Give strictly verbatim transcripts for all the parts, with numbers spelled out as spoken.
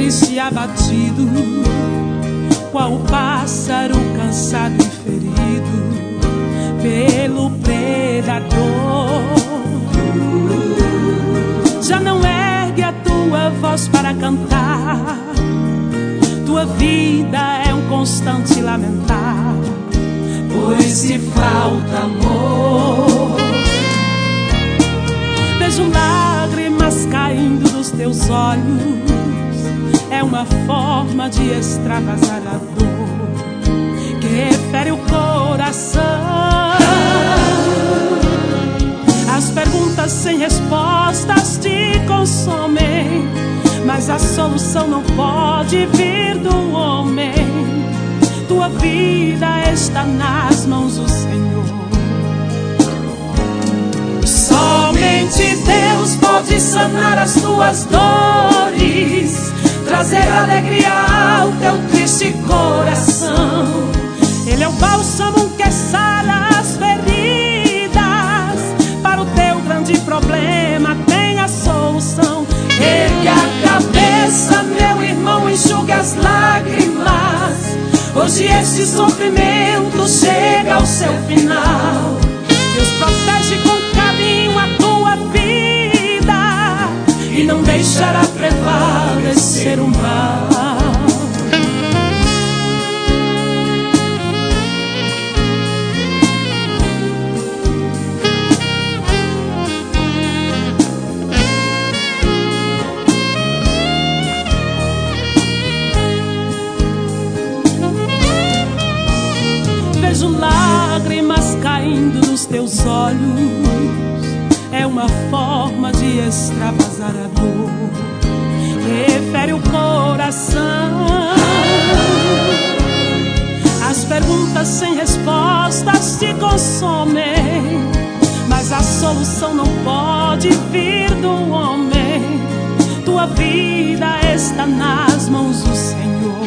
triste e abatido, qual o pássaro cansado e ferido pelo predador. Já não ergue a tua voz para cantar, tua vida é um constante lamentar, pois te falta amor. Vejo lágrimas caindo dos teus olhos, é uma forma de extravasar a dor que fere o coração. As perguntas sem respostas te consomem, mas a solução não pode vir do homem. Tua vida está nas mãos do Senhor. Somente Deus pode sanar as tuas dores, trazer alegria ao teu triste coração. Ele é o bálsamo que sara as feridas, para o teu grande problema tem a solução. Ergue a cabeça, meu irmão, enxugue as lágrimas, hoje este sofrimento chega ao seu final. Deus protege com carinho a tua vida e não deixará prevalecer o mal. Vejo lágrimas caindo dos teus olhos, é uma forma de extravasar a dor que fere o coração. As perguntas sem respostas te consomem, mas a solução não pode vir do homem. Tua vida está nas mãos do Senhor.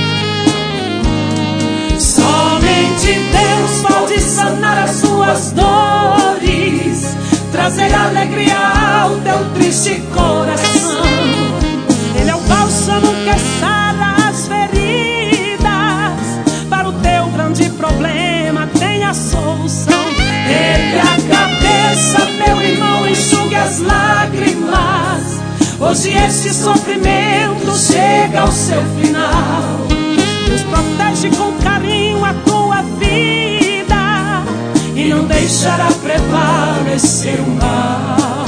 Somente Deus pode sanar as suas dores, trazer alegria ao teu triste coração. Ele é o bálsamo que sara as feridas, para o teu grande problema tem a solução. Ergue a cabeça, meu irmão, enxugue as lágrimas, hoje este sofrimento chega ao seu final. Deus protege com carinho a tua vida e não deixará prevalecer o mal.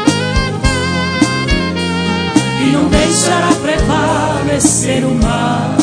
E não deixará prevalecer o mal.